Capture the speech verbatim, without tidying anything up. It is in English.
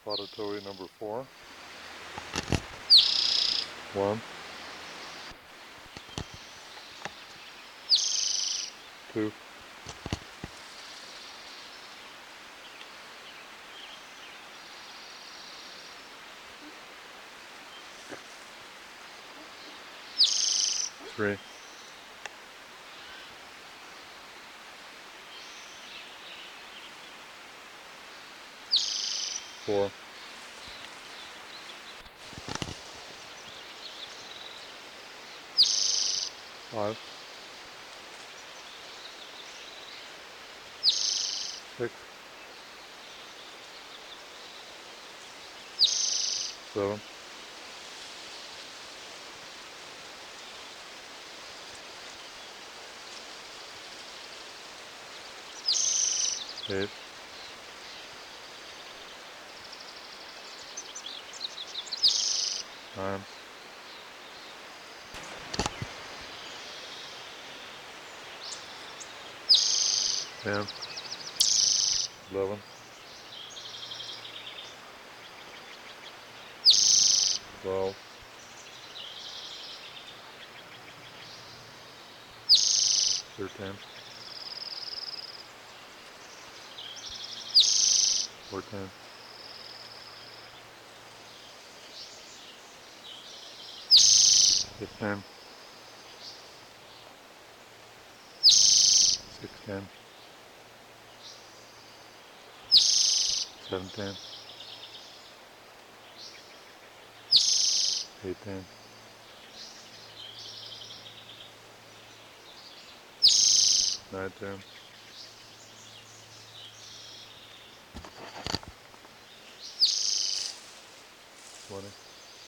Spotted towhee number four. One. Two. Three. Four. Five. Six. Seven. Eight. Nine. Ten. Eleven. Twelve. Thirteen. Fourteen. Fifteen. Sixteen. Seventeen. Eighteen. Nineteen. Twenty.